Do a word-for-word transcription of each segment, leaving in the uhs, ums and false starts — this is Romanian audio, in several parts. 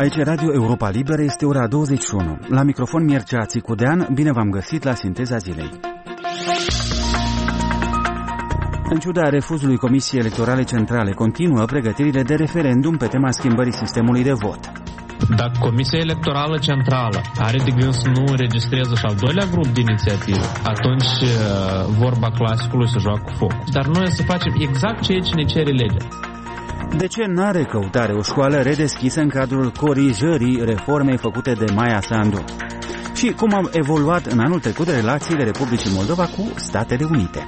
Aici Radio Europa Liberă, este ora douăzeci și unu. La microfon Mircea Țicudean, bine v-am găsit la Sinteza Zilei. În ciuda refuzului Comisiei Electorale Centrale, continuă pregătirile de referendum pe tema schimbării sistemului de vot. Dacă Comisia Electorală Centrală are de gând să nu înregistreze și al doilea grup de inițiativă, atunci vorba clasicului se joacă cu foc. Dar noi să facem exact ceea ce ne cere legea. De ce n-are căutare o școală redeschisă în cadrul corijării reformei făcute de Maia Sandu? Și cum au evoluat în anul trecut relațiile Republicii Moldova cu Statele Unite?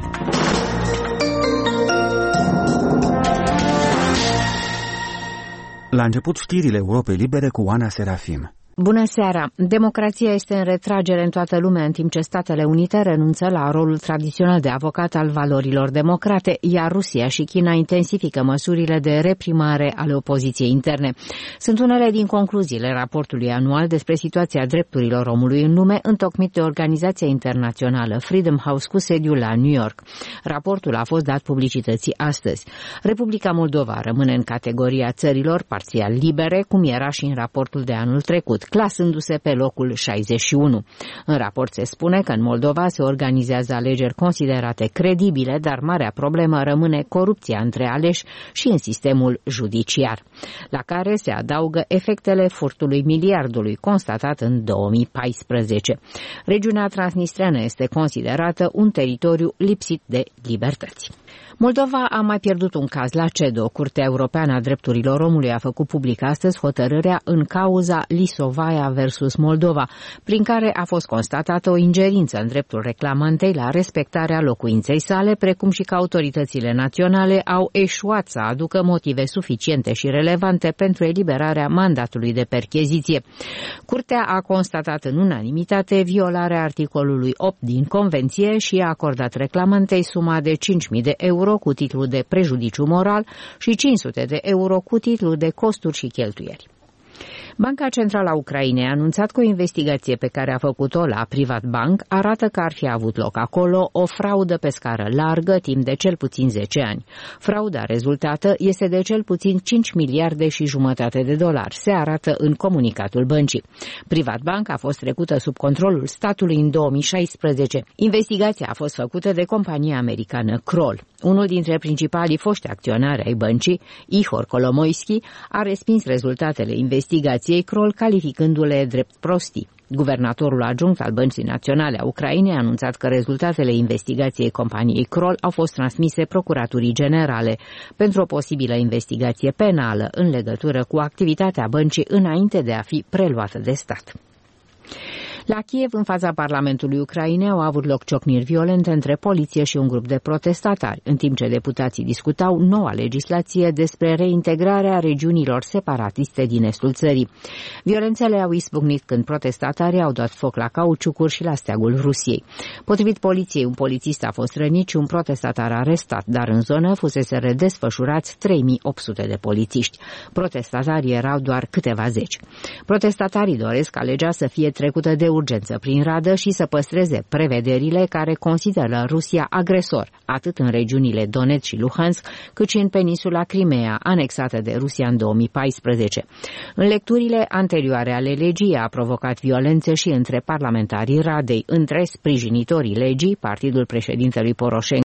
La început, știrile Europei Libere cu Ana Serafim. Bună seara! Democrația este în retragere în toată lumea, în timp ce Statele Unite renunță la rolul tradițional de avocat al valorilor democrate, iar Rusia și China intensifică măsurile de reprimare ale opoziției interne. Sunt unele din concluziile raportului anual despre situația drepturilor omului în lume, întocmit de organizația internațională Freedom House cu sediul la New York. Raportul a fost dat publicității astăzi. Republica Moldova rămâne în categoria țărilor parțial libere, cum era și în raportul de anul trecut, clasându-se pe locul șaizeci și unu. În raport se spune că în Moldova se organizează alegeri considerate credibile, dar marea problemă rămâne corupția între aleși și în sistemul judiciar, la care se adaugă efectele furtului miliardului constatat în două mii paisprezece. Regiunea transnistreană este considerată un teritoriu lipsit de libertăți. Moldova a mai pierdut un caz la CEDO. Curtea Europeană a Drepturilor Omului a făcut public astăzi hotărârea în cauza Lisovaia versus Moldova, prin care a fost constatată o ingerință în dreptul reclamantei la respectarea locuinței sale, precum și că autoritățile naționale au eșuat să aducă motive suficiente și relevante pentru eliberarea mandatului de percheziție. Curtea a constatat în unanimitate violarea articolului opt din Convenție și a acordat reclamantei suma de cinci mii de euro cu titlu de prejudiciu moral și cinci sute de euro cu titlu de costuri și cheltuieli. Banca Centrală a Ucrainei a anunțat că o investigație pe care a făcut-o la Privatbank arată că ar fi avut loc acolo o fraudă pe scară largă timp de cel puțin zece ani. Frauda rezultată este de cel puțin cinci miliarde și jumătate de dolari, se arată în comunicatul băncii. Privatbank a fost trecută sub controlul statului în două mii șaisprezece. Investigația a fost făcută de compania americană Kroll. Unul dintre principalii foști acționari ai băncii, Ihor Kolomoisky, a respins rezultatele investigației Kroll, calificându-le drept prostii. Guvernatorul adjunct al Băncii Naționale a Ucrainei a anunțat că rezultatele investigației companiei Kroll au fost transmise Procuraturii Generale pentru o posibilă investigație penală în legătură cu activitatea băncii înainte de a fi preluată de stat. La Kiev, în fața Parlamentului Ucrainei, au avut loc ciocniri violente între poliție și un grup de protestatari, în timp ce deputații discutau noua legislație despre reintegrarea regiunilor separatiste din estul țării. Violențele au izbucnit când protestatarii au dat foc la cauciucuri și la steagul Rusiei. Potrivit poliției, un polițist a fost rănit și un protestatar arestat, dar în zonă fusese redesfășurați trei mii opt sute de polițiști. Protestatarii erau doar câteva zeci. Protestatarii doresc ca legea să fie trecută de urgență prin radă și să păstreze prevederile care consideră Rusia agresor, atât în regiunile Donetsk și Luhansk, cât și în peninsula Crimea, anexată de Rusia în două mii paisprezece. În lecturile anterioare ale legii a provocat violențe și între parlamentarii Radei, între sprijinitorii legii, partidul președintelui Poroșenko